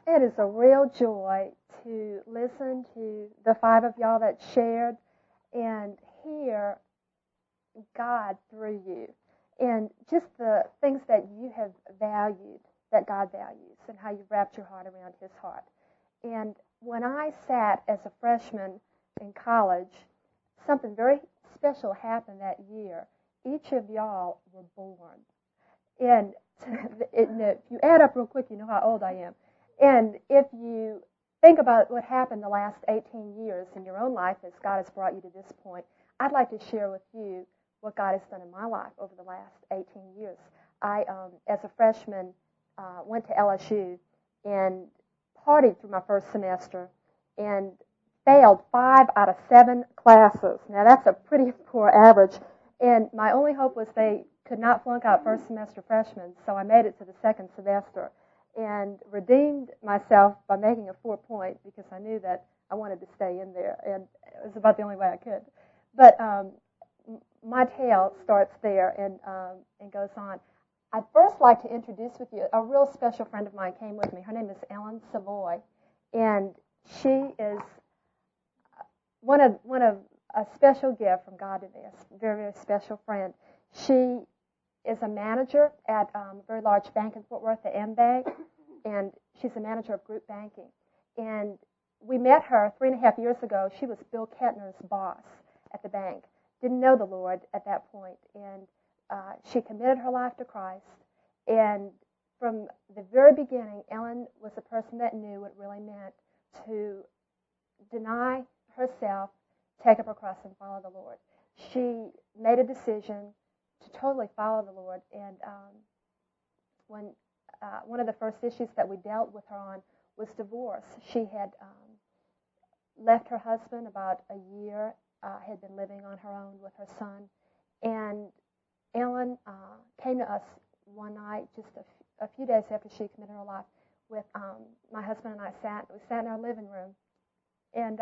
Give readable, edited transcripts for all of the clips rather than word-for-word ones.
It is a real joy to listen to the five of y'all that shared and hear God through you. And just the things that you have valued, that God values, and how you've wrapped your heart around His heart. And when I sat as a freshman in college, something very special happened that year. Each of y'all were born. And if you add up real quick, you know how old I am. And if you think about what happened the last 18 years in your own life as God has brought you to this point, I'd like to share with you what God has done in my life over the last 18 years. I, as a freshman, went to LSU and partied through my first semester and failed 5 out of 7 classes. Now, that's a pretty poor average. And my only hope was they could not flunk out first semester freshmen, so I made it to the second semester and redeemed myself by making a 4-point because I knew that I wanted to stay in there, and it was about the only way I could. But my tale starts there and goes on. I'd first like to introduce with you a real special friend of mine came with me. Her name is Ellen Savoy, and she is one of a special gift from God to me, a very, very special friend. She is a manager at a very large bank in Fort Worth, the M Bank, and she's a manager of group banking. And we met her 3.5 years ago. She was Bill Kettner's boss at the bank. Didn't know the Lord at that point, and she committed her life to Christ. And from the very beginning, Ellen was a person that knew what it really meant to deny herself, take up her cross, and follow the Lord. She made a decision to totally follow the Lord. And when one of the first issues that we dealt with her on was divorce. She had left her husband about a year, had been living on her own with her son. And Ellen came to us one night, just a few days after she committed her life, with my husband and I we sat in our living room. And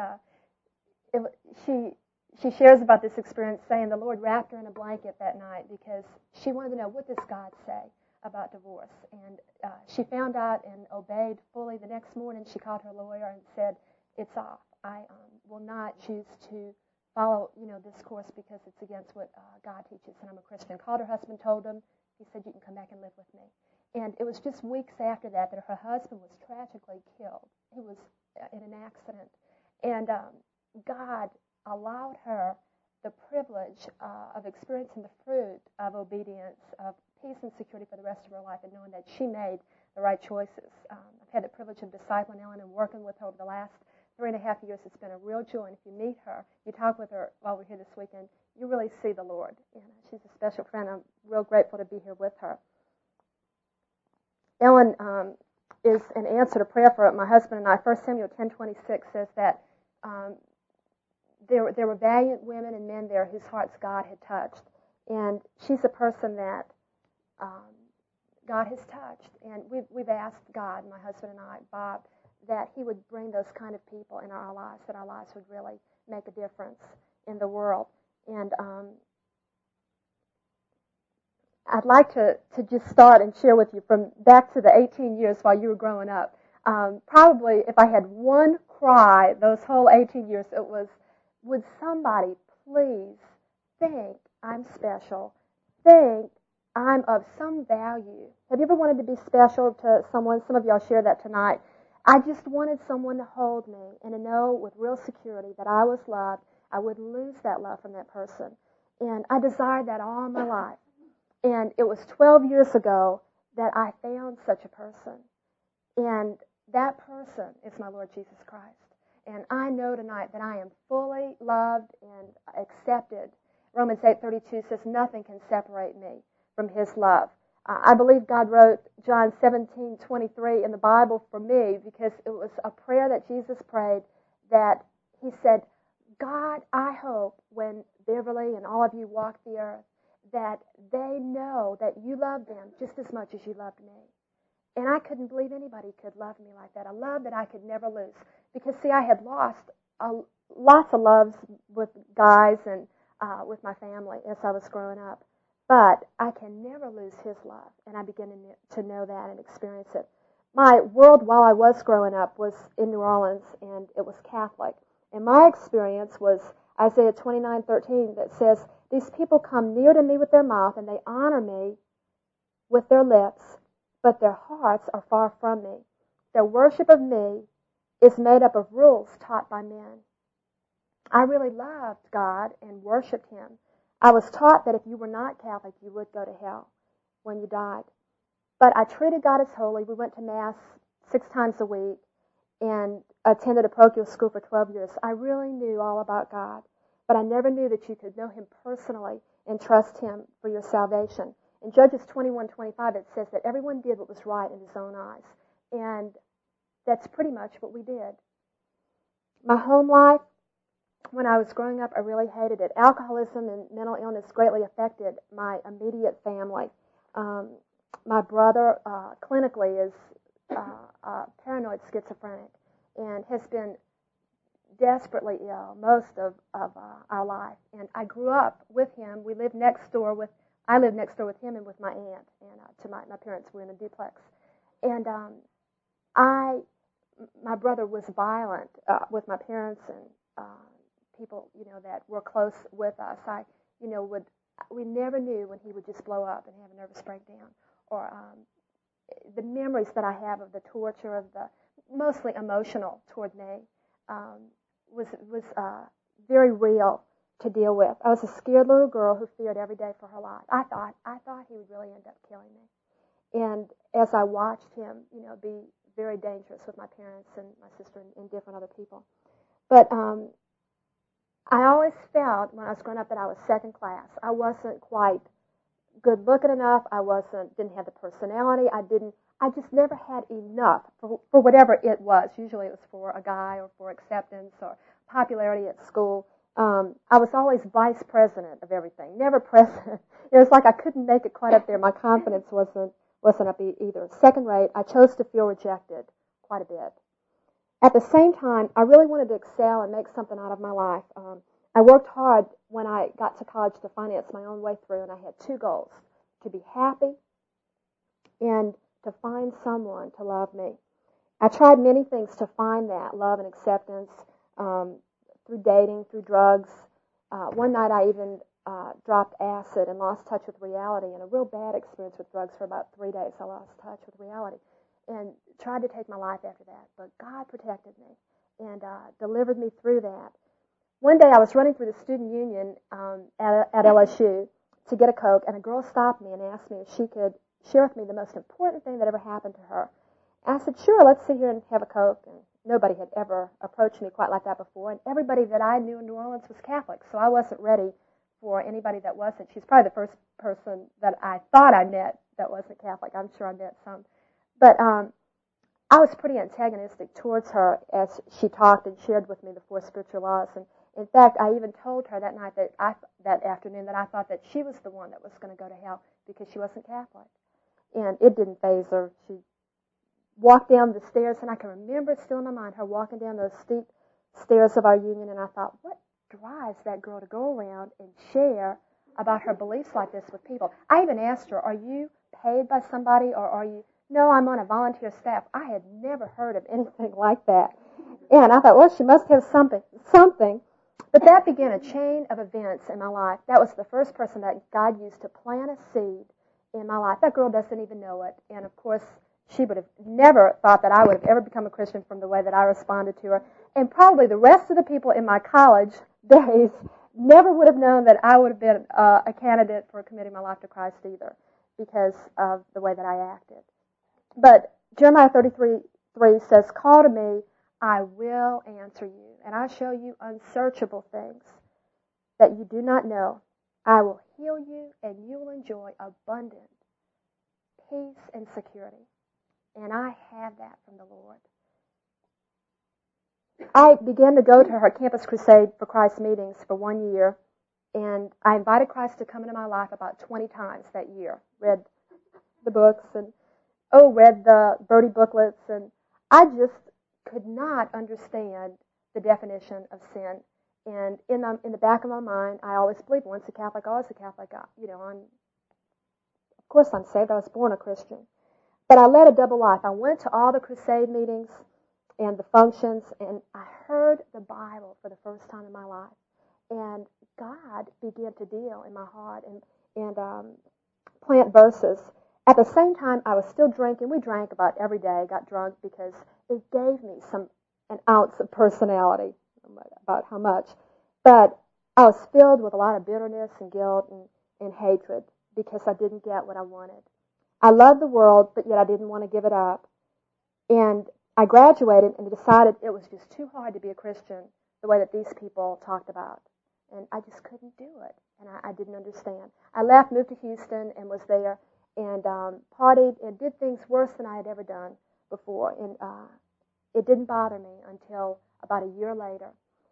she shares about this experience, saying the Lord wrapped her in a blanket that night because she wanted to know, what does God say about divorce? And she found out and obeyed fully. The next morning, she called her lawyer and said, it's off. I will not choose to follow, this course because it's against what God teaches, and I'm a Christian. Called her husband, told him. He said, you can come back and live with me. And it was just weeks after that her husband was tragically killed. He was in an accident. And God allowed her the privilege of experiencing the fruit of obedience, of peace and security for the rest of her life, and knowing that she made the right choices. I've had the privilege of discipling Ellen and working with her over the last 3.5 years. It's been a real joy, and if you meet her, you talk with her while we're here this weekend, you really see the Lord. And she's a special friend. I'm real grateful to be here with her. Ellen is an answer to prayer for my husband and I. 1 Samuel 10:26 says that there were valiant women and men there whose hearts God had touched. And she's a person that God has touched. And we've asked God, my husband and I, Bob, that He would bring those kind of people in our lives, that our lives would really make a difference in the world. And I'd like to just start and share with you from back to the 18 years while you were growing up. Probably if I had one cry those whole 18 years, it was, would somebody please think I'm special, think I'm of some value. Have you ever wanted to be special to someone? Some of y'all share that tonight. I just wanted someone to hold me and to know with real security that I was loved. I wouldn't lose that love from that person. And I desired that all my life. And it was 12 years ago that I found such a person. And that person is my Lord Jesus Christ. And I know tonight that I am fully loved and accepted. Romans 8:32 says nothing can separate me from His love. I believe God wrote John 17:23 in the Bible for me because it was a prayer that Jesus prayed that He said, God, I hope when Beverly and all of you walk the earth that they know that you love them just as much as you loved me. And I couldn't believe anybody could love me like that, a love that I could never lose. Because, see, I had lost lots of loves with guys and with my family as I was growing up. But I can never lose His love, and I begin to know that and experience it. my world while I was growing up was in New Orleans, and it was Catholic. And my experience was Isaiah 29:13 that says, these people come near to me with their mouth, and they honor me with their lips, but their hearts are far from me. Their worship of me is made up of rules taught by men. I really loved God and worshipped Him. I was taught that if you were not Catholic, you would go to hell when you died. But I treated God as holy. We went to Mass 6 times a week and attended a parochial school for 12 years. I really knew all about God, but I never knew that you could know Him personally and trust Him for your salvation. In Judges 21:25, it says that everyone did what was right in his own eyes. And that's pretty much what we did. My home life, when I was growing up, I really hated it. Alcoholism and mental illness greatly affected my immediate family. My brother clinically is paranoid schizophrenic and has been desperately ill most of our life. And I grew up with him. I lived next door with him and with my aunt. And my parents were in a duplex. And my brother was violent with my parents and people, that were close with us. We never knew when he would just blow up and have a nervous breakdown. Or the memories that I have of the torture of the mostly emotional toward me was very real to deal with. I was a scared little girl who feared every day for her life. I thought he would really end up killing me. And as I watched him, be very dangerous with my parents and my sister and different other people. But I always felt when I was growing up that I was second class. I wasn't quite good looking enough. Didn't have the personality. I just never had enough for whatever it was. Usually it was for a guy or for acceptance or popularity at school. I was always vice president of everything, never president. It was like I couldn't make it quite up there. My confidence wasn't up either. Second rate, I chose to feel rejected quite a bit. At the same time, I really wanted to excel and make something out of my life. I worked hard when I got to college to finance my own way through, and I had 2 goals: to be happy and to find someone to love me. I tried many things to find that love and acceptance through dating, through drugs. One night I even dropped acid and lost touch with reality, and a real bad experience with drugs for about 3 days. I lost touch with reality and tried to take my life after that. But God protected me and delivered me through that. One day I was running through the student union at LSU to get a Coke, and a girl stopped me and asked me if she could share with me the most important thing that ever happened to her. I said, sure, let's sit here and have a Coke. And nobody had ever approached me quite like that before, and everybody that I knew in New Orleans was Catholic, so I wasn't ready for anybody that wasn't. She's probably the first person that I thought I met that wasn't Catholic. I'm sure I met some. But I was pretty antagonistic towards her as she talked and shared with me the 4 spiritual laws. And in fact, I even told her that night that afternoon that I thought that she was the one that was going to go to hell because she wasn't Catholic. And it didn't faze her. She walked down the stairs, and I can remember it still in my mind, her walking down those steep stairs of our union, and I thought, what drives that girl to go around and share about her beliefs like this with people? I even asked her, are you paid by somebody, or are you... No, I'm on a volunteer staff. I had never heard of anything like that. And I thought, well, she must have something. But that began a chain of events in my life. That was the first person that God used to plant a seed in my life. That girl doesn't even know it. And, of course, she would have never thought that I would have ever become a Christian from the way that I responded to her. And probably the rest of the people in my college days never would have known that I would have been a candidate for committing my life to Christ either because of the way that I acted. But Jeremiah 33:3 says, call to me, I will answer you, and I show you unsearchable things that you do not know. I will heal you, and you will enjoy abundant peace and security. And I have that from the Lord. I began to go to her Campus Crusade for Christ meetings for 1 year, and I invited Christ to come into my life about 20 times that year. Read the books and read the Birdie booklets, and I just could not understand the definition of sin. And in the back of my mind, I always believed once a Catholic, always a Catholic. Of course I'm saved. I was born a Christian. But I led a double life. I went to all the crusade meetings and the functions, and I heard the Bible for the first time in my life. And God began to deal in my heart and plant verses. At the same time, I was still drinking. We drank about every day, got drunk, because it gave me an ounce of personality, about how much. But I was filled with a lot of bitterness and guilt and hatred because I didn't get what I wanted. I loved the world, but yet I didn't want to give it up. And I graduated and decided it was just too hard to be a Christian the way that these people talked about. And I just couldn't do it. And I didn't understand. I left, moved to Houston, and was there and partied and did things worse than I had ever done before. And it didn't bother me until about a year later.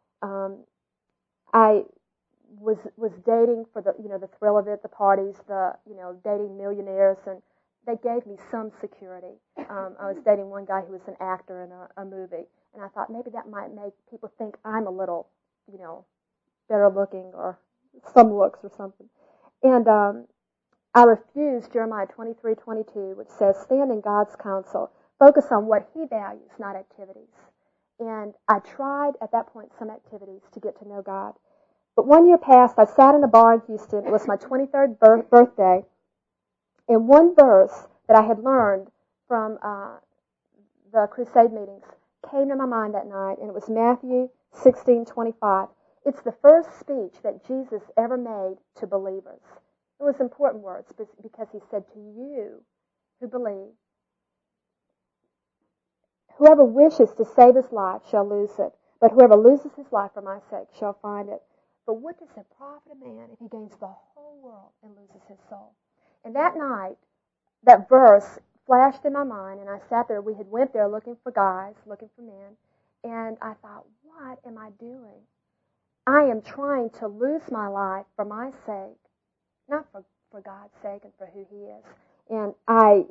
I was dating for the thrill of it, the parties, dating millionaires, and they gave me some security. I was dating one guy who was an actor in a movie, and I thought maybe that might make people think I'm a little, better looking or some looks or something. And I refused Jeremiah 23:22, which says, "Stand in God's counsel, focus on what He values, not activities." And I tried at that point some activities to get to know God. But 1 year passed. I sat in a bar in Houston. It was my 23rd birthday. And one verse that I had learned from the crusade meetings came to my mind that night, and it was Matthew 16:25. It's the first speech that Jesus ever made to believers. It was important words because He said, "To you who believe, whoever wishes to save his life shall lose it, but whoever loses his life for my sake shall find it. For what does it profit a man if he gains the whole world and loses his soul?" And that night, that verse flashed in my mind, and I sat there. We had went there looking for guys, looking for men, and I thought, what am I doing? I am trying to lose my life for my sake, not for God's sake and for who He is. And I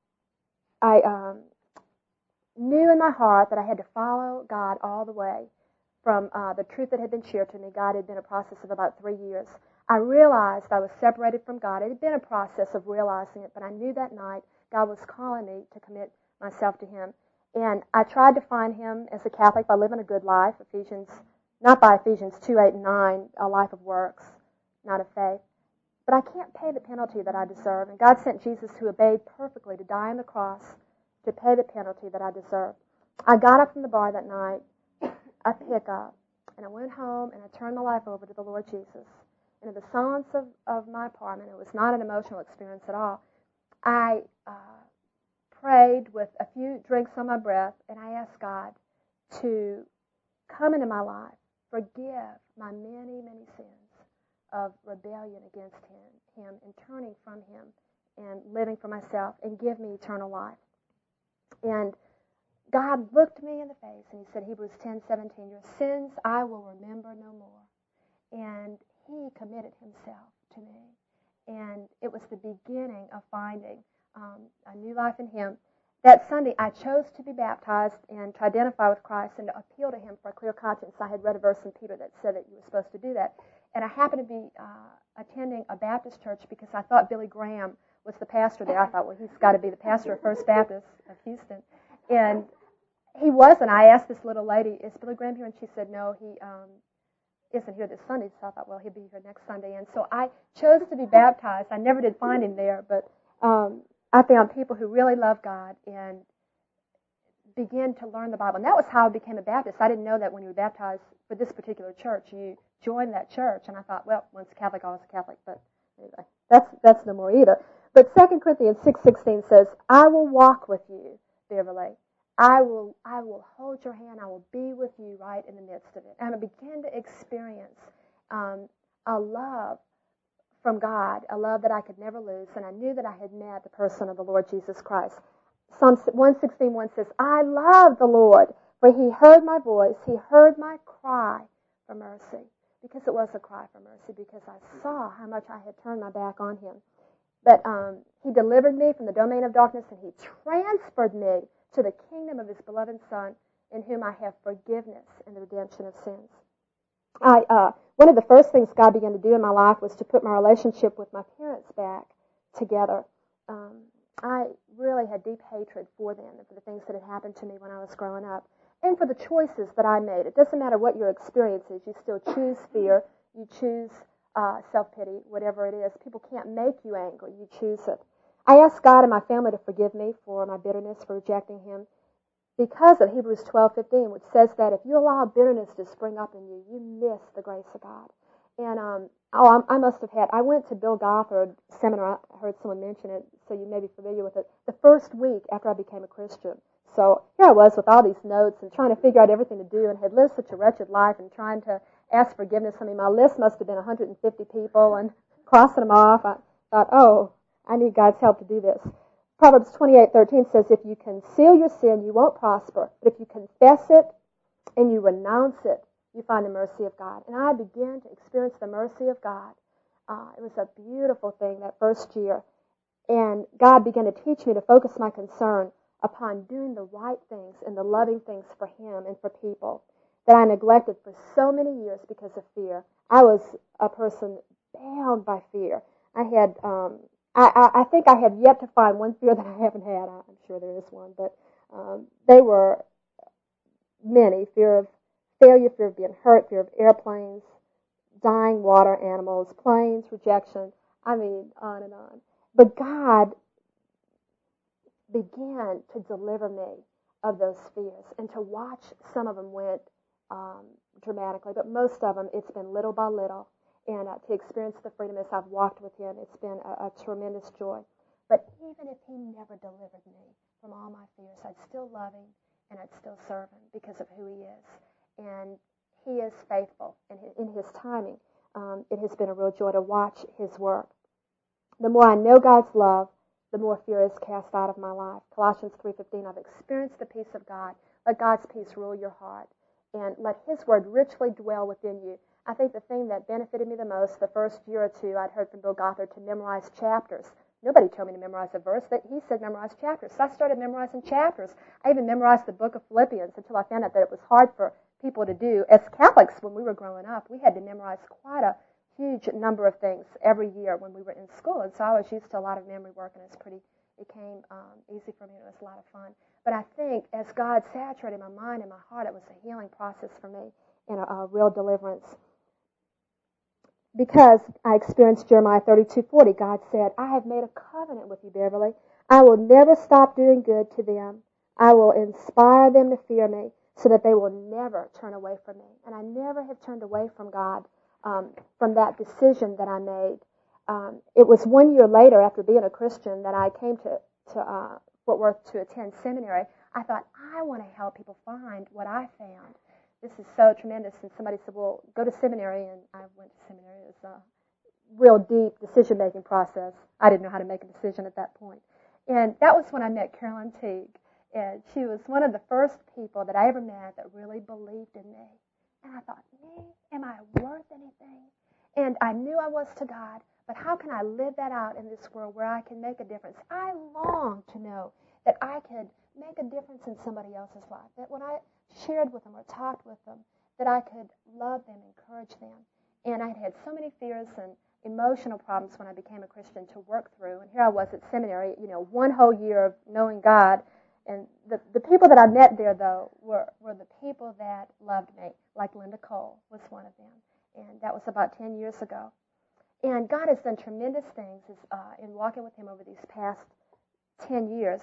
knew in my heart that I had to follow God all the way from the truth that had been shared to me. God had been a process of about 3 years. I realized I was separated from God. It had been a process of realizing it, but I knew that night God was calling me to commit myself to Him. And I tried to find Him as a Catholic by living a good life, not by Ephesians 2:8 and 9, a life of works, not of faith. But I can't pay the penalty that I deserve. And God sent Jesus, who obeyed perfectly, to die on the cross to pay the penalty that I deserved. I got up from the bar that night, I picked up, and I went home and I turned my life over to the Lord Jesus. And in the silence of my apartment, it was not an emotional experience at all, I prayed with a few drinks on my breath, and I asked God to come into my life, forgive my many, many sins of rebellion against Him and turning from Him and living for myself, and give me eternal life. And God looked me in the face and He said, Hebrews 10:17, "Your sins I will remember no more." And He committed Himself to me. And it was the beginning of finding a new life in Him. That Sunday, I chose to be baptized and to identify with Christ and to appeal to Him for a clear conscience. I had read a verse in Peter that said that you were supposed to do that. And I happened to be attending a Baptist church because I thought Billy Graham was the pastor there. I thought, well, he's got to be the pastor of First Baptist of Houston. And he wasn't. I asked this little lady, "Is Billy Graham here?" And she said, "No, he isn't here this Sunday." So I thought, well, he'll be here next Sunday. And so I chose to be baptized. I never did find him there, but I found people who really love God and began to learn the Bible. And that was how I became a Baptist. I didn't know that when you were baptized for this particular church, you joined that church. And I thought, well, once Catholic, always Catholic. But anyway, that's no more either. But 2 Corinthians 6:16 says, "I will walk with you, Beverly. I will hold your hand. I will be with you right in the midst of it." And I began to experience a love from God, a love that I could never lose. And I knew that I had met the person of the Lord Jesus Christ. Psalm 116:1 says, "I love the Lord, for He heard my voice. He heard my cry for mercy." Because it was a cry for mercy, because I saw how much I had turned my back on Him. But He delivered me from the domain of darkness, and He transferred me to the kingdom of His beloved Son, in whom I have forgiveness and the redemption of sins. One of the first things God began to do in my life was to put my relationship with my parents back together. I really had deep hatred for them and for the things that had happened to me when I was growing up, and for the choices that I made. It doesn't matter what your experience is. You still choose fear. You choose self-pity, whatever it is. People can't make you angry. You choose it. I asked God and my family to forgive me for my bitterness, for rejecting Him, because of Hebrews 12:15, which says that if you allow bitterness to spring up in you, you miss the grace of God. And I must have had. I went to Bill Gothard seminar. I heard someone mention it, so you may be familiar with it. The first week after I became a Christian. So here I was with all these notes and trying to figure out everything to do, and had lived such a wretched life and trying to ask forgiveness. I mean, my list must have been 150 people, and crossing them off. I thought, oh, I need God's help to do this. Proverbs 28:13 says, if you conceal your sin, you won't prosper. But if you confess it and you renounce it, you find the mercy of God. And I began to experience the mercy of God. It was a beautiful thing that first year. And God began to teach me to focus my concern upon doing the right things and the loving things for Him and for people that I neglected for so many years because of fear. I was a person bound by fear. I had, I think I have yet to find one fear that I haven't had. I'm sure there is one, but they were many. Fear of failure, fear of being hurt, fear of airplanes, dying water animals, planes, rejection. I mean, on and on. But God began to deliver me of those fears, and to watch some of them went dramatically, but most of them, it's been little by little. And to experience the freedom as I've walked with Him, it's been a tremendous joy. But even if He never delivered me from all my fears, I'd still love Him and I'd still serve Him because of who He is. And He is faithful, and in His timing, it has been a real joy to watch His work. The more I know God's love, the more fear is cast out of my life. Colossians 3:15, I've experienced the peace of God. Let God's peace rule your heart, and let His word richly dwell within you. I think the thing that benefited me the most, the first year or two, I'd heard from Bill Gothard to memorize chapters. Nobody told me to memorize a verse. He said memorize chapters. So I started memorizing chapters. I even memorized the book of Philippians until I found out that it was hard for people to do. As Catholics, when we were growing up, we had to memorize quite a huge number of things every year when we were in school. And so I was used to a lot of memory work, and it came easy for me. It was a lot of fun. But I think as God saturated my mind and my heart, it was a healing process for me and a real deliverance. Because I experienced Jeremiah 32:40, God said, I have made a covenant with you, Beverly. I will never stop doing good to them. I will inspire them to fear me so that they will never turn away from me. And I never have turned away from God from that decision that I made. It was 1 year later, after being a Christian, that I came to Fort Worth to attend seminary. I thought, I want to help people find what I found. This is so tremendous. And somebody said, well, go to seminary. And I went to seminary. It was a real deep decision-making process. I didn't know how to make a decision at that point. And that was when I met Carolyn Teague. And she was one of the first people that I ever met that really believed in me. And I thought, me? Am I worth anything? And I knew I was to God, but how can I live that out in this world where I can make a difference? I long to know that I could make a difference in somebody else's life, that when I shared with them or talked with them, that I could love them, encourage them. And I'd had so many fears and emotional problems when I became a Christian to work through. And here I was at seminary, 1 whole year of knowing God. And the people that I met there, though, were the people that loved me, like Linda Cole was one of them. And that was about 10 years ago. And God has done tremendous things in walking with Him over these past 10 years.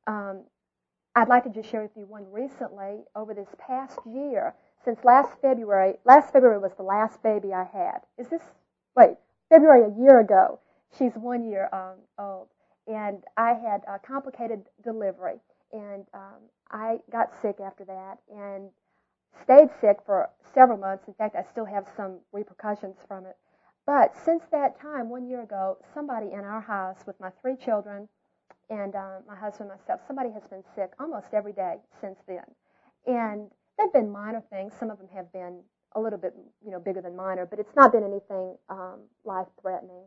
I'd like to just share with you one recently over this past year. Since last February was the last baby I had. February a year ago, she's 1 year old. And I had a complicated delivery. And I got sick after that and stayed sick for several months. In fact, I still have some repercussions from it. But since that time, 1 year ago, somebody in our house with my 3 children and my husband and myself, somebody has been sick almost every day since then. And they've been minor things. Some of them have been a little bit, bigger than minor, but it's not been anything life-threatening.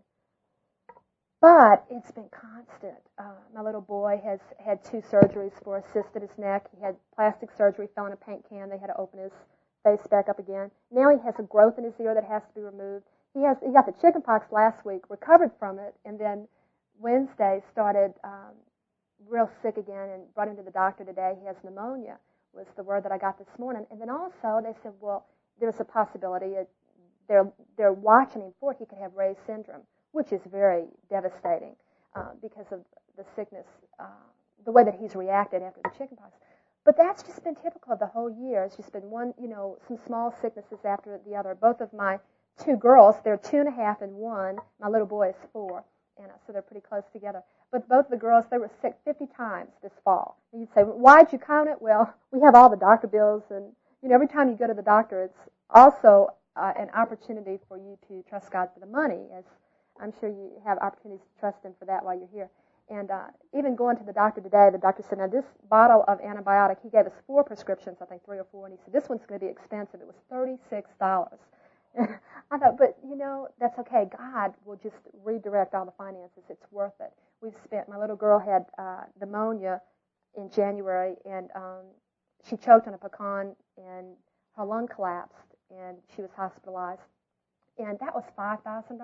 But it's been constant. My little boy has had 2 surgeries for a cyst in his neck. He had plastic surgery, fell in a paint can. They had to open his face back up again. Now he has a growth in his ear that has to be removed. He got the chicken pox last week, recovered from it, and then Wednesday started real sick again and brought him to the doctor today. He has pneumonia, was the word that I got this morning. And then also they said, well, there's a possibility they're watching him for it. He could have Ray's syndrome, which is very devastating because of the sickness, the way that he's reacted after the chickenpox. But that's just been typical of the whole year. It's just been one, some small sicknesses after the other. Both of my two girls, they're 2.5 and 1. My little boy is 4, and so they're pretty close together. But both the girls, they were sick 50 times this fall. And you'd say, why'd you count it? Well, we have all the doctor bills, and every time you go to the doctor, it's also an opportunity for you to trust God for the money, as I'm sure you have opportunities to trust Him for that while you're here. And even going to the doctor today, the doctor said, now this bottle of antibiotic, he gave us 4 prescriptions, I think 3 or 4, and he said, this one's going to be expensive. It was $36. I thought, but that's okay. God will just redirect all the finances. It's worth it. My little girl had pneumonia in January, and she choked on a pecan, and her lung collapsed, and she was hospitalized. And that was $5,000.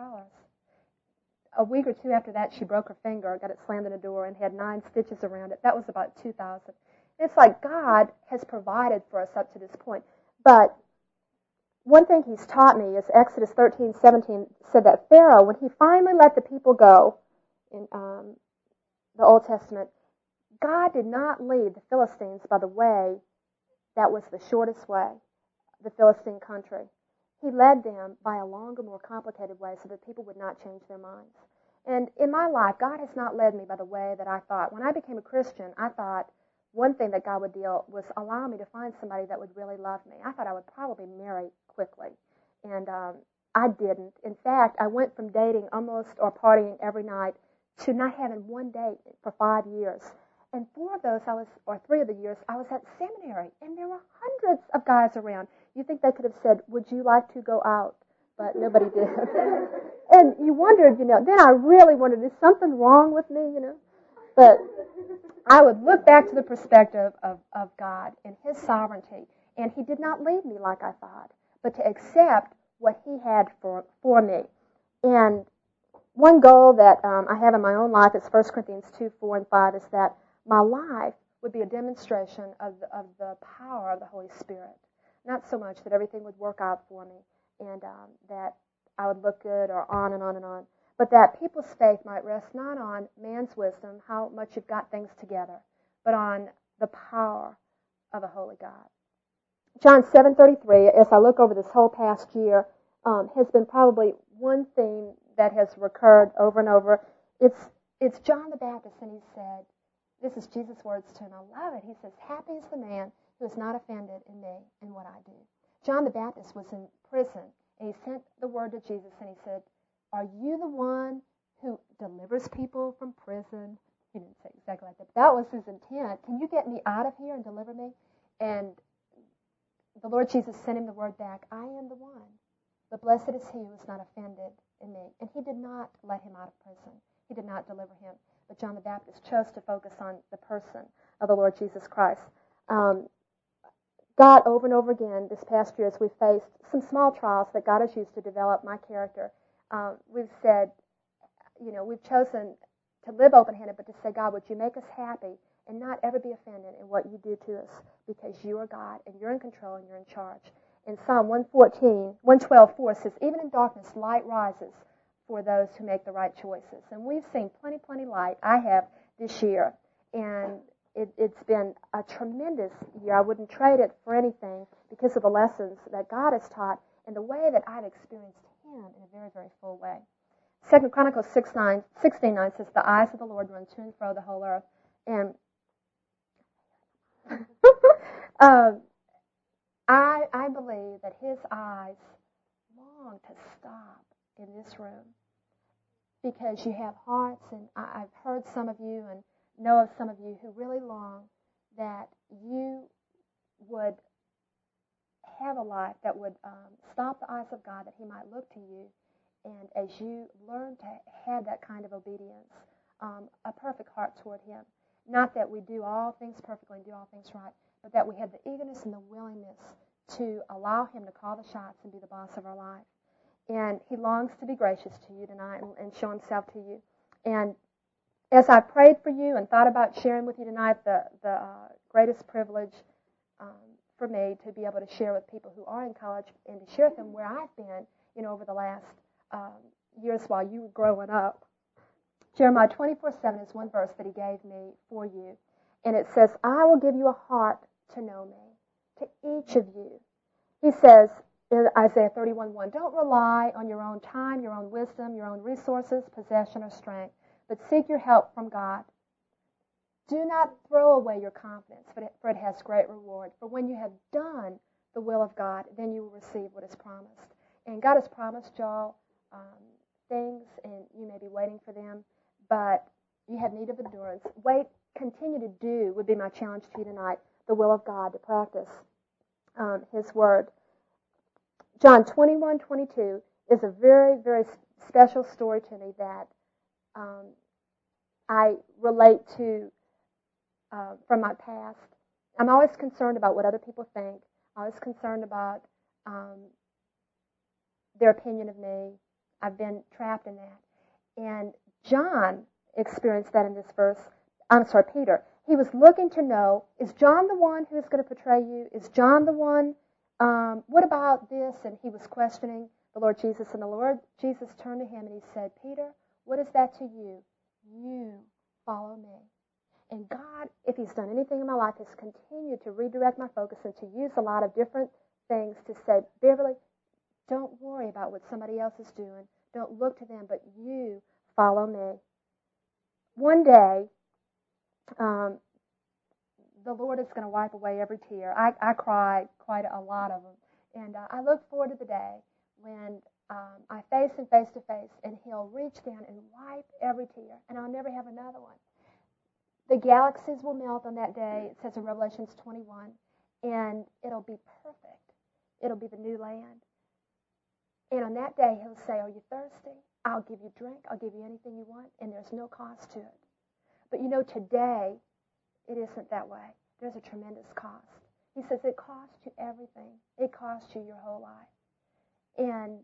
A week or 2 after that, she broke her finger, got it slammed in a door, and had 9 stitches around it. That was about $2,000. It's like God has provided for us up to this point. But one thing He's taught me is Exodus 13:17 said that Pharaoh, when he finally let the people go in the Old Testament, God did not lead the Philistines by the way that was the shortest way, the Philistine country. He led them by a longer, more complicated way so that people would not change their minds. And in my life, God has not led me by the way that I thought. When I became a Christian, I thought one thing that God would do was allow me to find somebody that would really love me. I thought I would probably marry quickly. And I didn't. In fact, I went from dating almost or partying every night to not having one date for 5 years. And 4 of those, 3 of the years, I was at seminary, and there were hundreds of guys around. You think they could have said, would you like to go out? But nobody did. And you wondered, then I really wondered, is something wrong with me, But I would look back to the perspective of God and His sovereignty, and He did not lead me like I thought, but to accept what He had for me. And one goal that I have in my own life is 1 Corinthians 2, 4, and 5, is that my life would be a demonstration of the power of the Holy Spirit. Not so much that everything would work out for me and that I would look good or on and on and on, but that people's faith might rest not on man's wisdom, how much you've got things together, but on the power of a holy God. John 7:33, as I look over this whole past year, has been probably one theme that has recurred over and over. It's John the Baptist, and he said, this is Jesus' words to him. I love it. He says, happy is the man who is not offended in me and what I do. John the Baptist was in prison, and he sent the word to Jesus, and he said, are you the one who delivers people from prison? He didn't say exactly like that, but that was his intent. Can you get me out of here and deliver me? And the Lord Jesus sent him the word back, I am the one. But blessed is he who is not offended in me. And he did not let him out of prison. He did not deliver him. But John the Baptist chose to focus on the person of the Lord Jesus Christ. God, over and over again, this past year, as we've faced some small trials that God has used to develop my character, we've said, we've chosen to live open-handed, but to say, God, would you make us happy and not ever be offended in what you do to us, because you are God, and you're in control, and you're in charge. In Psalm 112:4 says, even in darkness, light rises for those who make the right choices. And we've seen plenty light. I have this year, and it's been a tremendous year. I wouldn't trade it for anything because of the lessons that God has taught and the way that I've experienced Him in a very, very full way. 2 Chronicles 16:9 says, the eyes of the Lord run to and fro the whole earth. And I believe that His eyes long to stop in this room, because you have hearts, and I've heard some of you and know of some of you who really long that you would have a life that would stop the eyes of God, that He might look to you, and as you learn to have that kind of obedience, a perfect heart toward Him. Not that we do all things perfectly and do all things right, but that we have the eagerness and the willingness to allow Him to call the shots and be the boss of our life. And He longs to be gracious to you tonight and show Himself to you. And as I prayed for you and thought about sharing with you tonight, the greatest privilege for me to be able to share with people who are in college and to share with them where I've been, over the last years while you were growing up. Jeremiah 24:7 is one verse that he gave me for you. And it says, I will give you a heart to know me, to each of you. He says in Isaiah 31:1, don't rely on your own time, your own wisdom, your own resources, possession, or strength, but seek your help from God. Do not throw away your confidence, for it has great reward. For when you have done the will of God, then you will receive what is promised. And God has promised y'all things, and you may be waiting for them, but you have need of endurance. Continue to do, would be my challenge to you tonight, the will of God, to practice His Word. John 21:22 is a very, very special story to me that I relate to from my past. I'm always concerned about what other people think. I'm always concerned about their opinion of me. I've been trapped in that. And John experienced that in this verse. Peter. He was looking to know, is John the one who's going to betray you? Is John the one? What about this? And he was questioning the Lord Jesus. And the Lord Jesus turned to him and he said, Peter, what is that to you? You follow me. And God, if He's done anything in my life, has continued to redirect my focus and to use a lot of different things to say, Beverly, don't worry about what somebody else is doing. Don't look to them, but you follow me. One day, the Lord is going to wipe away every tear. I cried quite a lot of them. And I look forward to the day when I face Him face to face, and He'll reach down and wipe every tear, and I'll never have another one. The galaxies will melt on that day, it says in Revelations 21, and it'll be perfect. It'll be the new land. And on that day, He'll say, are you thirsty? I'll give you drink. I'll give you anything you want, and there's no cost to it. But today, it isn't that way. There's a tremendous cost. He says it costs you everything. It costs you your whole life. And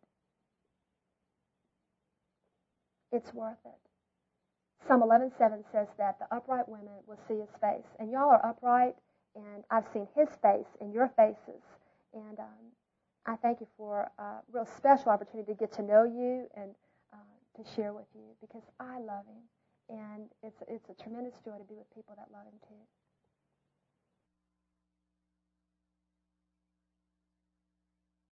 it's worth it. Psalm 11:7 says that the upright women will see His face. And y'all are upright, and I've seen His face in your faces. And I thank you for a real special opportunity to get to know you and to share with you, because I love Him. And it's a tremendous joy to be with people that love Him too.